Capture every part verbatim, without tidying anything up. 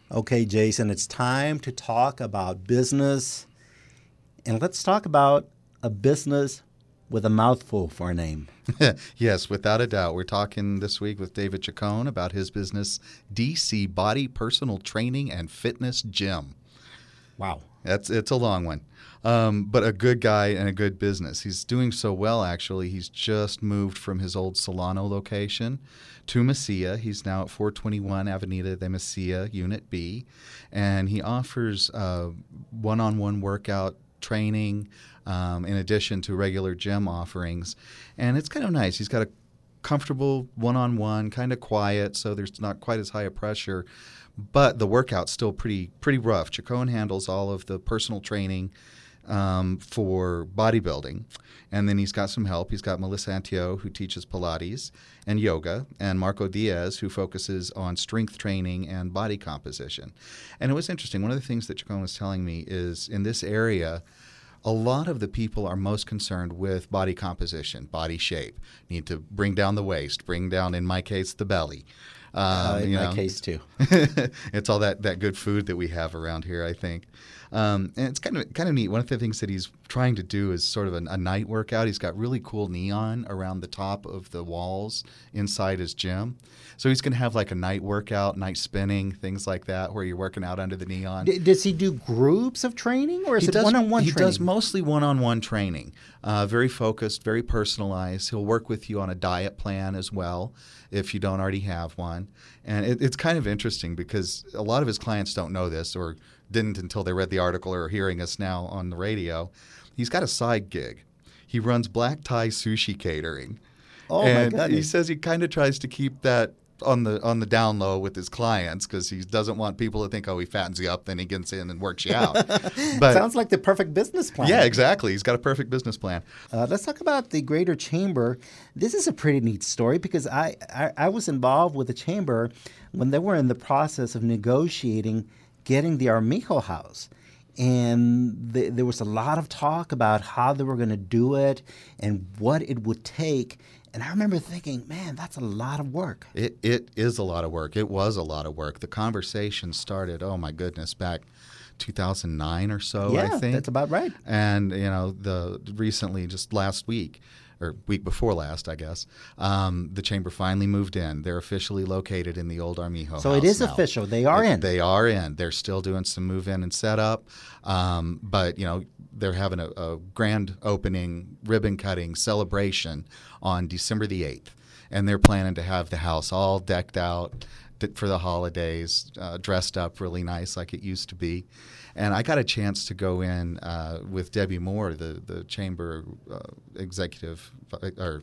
Okay, Jason, it's time to talk about business. And let's talk about a business with a mouthful for a name. Yes, without a doubt. We're talking this week with David Chacon about his business, D C Body Personal Training and Fitness Gym. Wow. That's It's a long one, um, but a good guy and a good business. He's doing so well, actually. He's just moved from his old Solano location to Mesilla. He's now at four twenty-one Avenida de Mesilla, Unit B, and he offers uh, one-on-one workout training um, in addition to regular gym offerings. And it's kind of nice. He's got a comfortable one-on-one, kind of quiet, so there's not quite as high a pressure. But the workout's still pretty pretty rough. Chacon handles all of the personal training um, for bodybuilding. And then he's got some help. He's got Melissa Antio, who teaches Pilates and yoga, and Marco Diaz, who focuses on strength training and body composition. And it was interesting. One of the things that Chacon was telling me is in this area, a lot of the people are most concerned with body composition, body shape. Need to bring down the waist, bring down, in my case, the belly. Um, Uh, in you my know. case, too. It's all that, that good food that we have around here, I think. Um, and it's kind of kind of neat. One of the things that he's trying to do is sort of a, a night workout. He's got really cool neon around the top of the walls inside his gym. So he's going to have like a night workout, night spinning, things like that, where you're working out under the neon. D- does he do groups of training, or is He it does, one-on-one he training? does mostly one-on-one training, uh, very focused, very personalized. He'll work with you on a diet plan as well if you don't already have one. And it, it's kind of interesting because a lot of his clients don't know this or didn't until they read the article or are hearing us now on the radio. He's got a side gig. He runs Black Tie Sushi Catering. Oh, my and goodness. he says he kind of tries to keep that on the on the down low with his clients because he doesn't want people to think, oh, he fattens you up, then he gets in and works you out. But Sounds like the perfect business plan. yeah, exactly. He's got a perfect business plan. Uh, let's talk about the Greater Chamber. This is a pretty neat story because I, I, I was involved with the Chamber when they were in the process of negotiating getting the Armijo House. And th- there was a lot of talk about how they were going to do it and what it would take. And I remember thinking, man, that's a lot of work. It It is a lot of work. It was a lot of work. The conversation started, oh, my goodness, back two thousand nine or so, yeah, I think. that's about right. And, you know, the recently, just last week, or week before last, I guess, um, the Chamber finally moved in. They're officially located in the old Armijo So house it is now. official. They are It- in. They are in. They're still doing some move-in and setup. Um, but, you know, they're having a, a grand opening, ribbon cutting celebration on December the eighth. And they're planning to have the house all decked out for the holidays, uh, dressed up really nice like it used to be. And I got a chance to go in uh, with Debbie Moore, the, the chamber uh, executive, or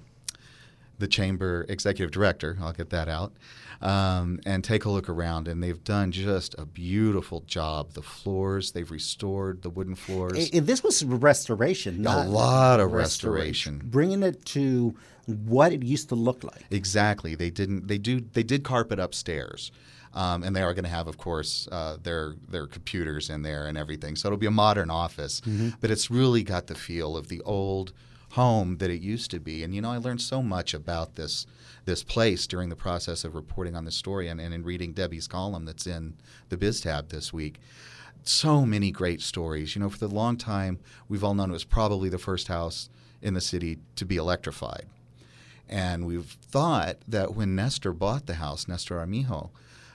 the chamber executive director, I'll get that out, um, and take a look around. And they've done just a beautiful job. The floors, they've restored the wooden floors. I- I- this was restoration. A not lot of restoration. Bringing it to what it used to look like. Exactly. They didn't. They do. They did carpet upstairs, um, and they are going to have, of course, uh, their their computers in there and everything. So it'll be a modern office, Mm-hmm. but it's really got the feel of the old home that it used to be. And you know, I learned so much about this this place during the process of reporting on this story and, and in reading Debbie's column that's in the BizTab this week. So many great stories. You know, for the long time, we've all known it was probably the first house in the city to be electrified. And we've thought that when Nestor bought the house, Nestor Armijo,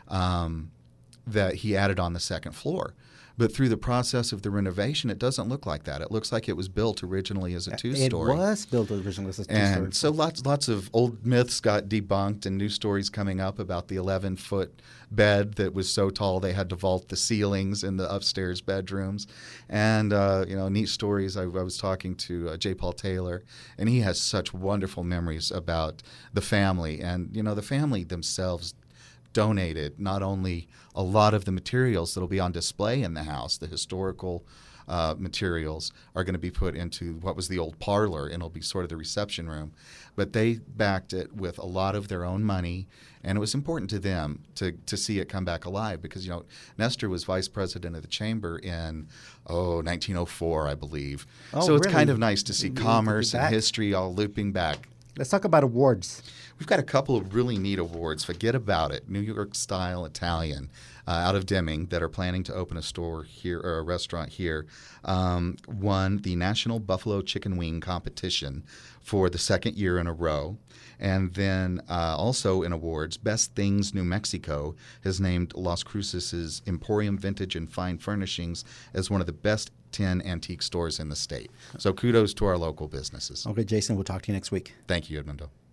um, that he added on the second floor. But through the process of the renovation, it doesn't look like that. It looks like it was built originally as a two-story. It was built originally as a two-story. And so lots lots of old myths got debunked and new stories coming up about the eleven-foot bed that was so tall they had to vault the ceilings in the upstairs bedrooms. And, uh, you know, neat stories. I, I was talking to uh, J. Paul Taylor, and he has such wonderful memories about the family. And, you know, the family themselves donated not only a lot of the materials that will be on display in the house, the historical uh, materials are going to be put into what was the old parlor, and it'll be sort of the reception room. But they backed it with a lot of their own money, and it was important to them to, to see it come back alive because, you know, Nestor was vice president of the chamber in, oh, nineteen oh four, I believe. Oh, so it's really? kind of nice to see Looping commerce and back. history all looping back. Let's talk about awards. We've got a couple of really neat awards. Forget about it. New York Style Italian. uh, out of Deming that are planning to open a store here or a restaurant here um, won the National Buffalo Chicken Wing Competition for the second year in a row. And then uh, also in awards, Best Things New Mexico has named Las Cruces' Emporium Vintage and Fine Furnishings as one of the best ten antique stores in the state. So kudos to our local businesses. Okay, Jason, we'll talk to you next week. Thank you, Edmundo.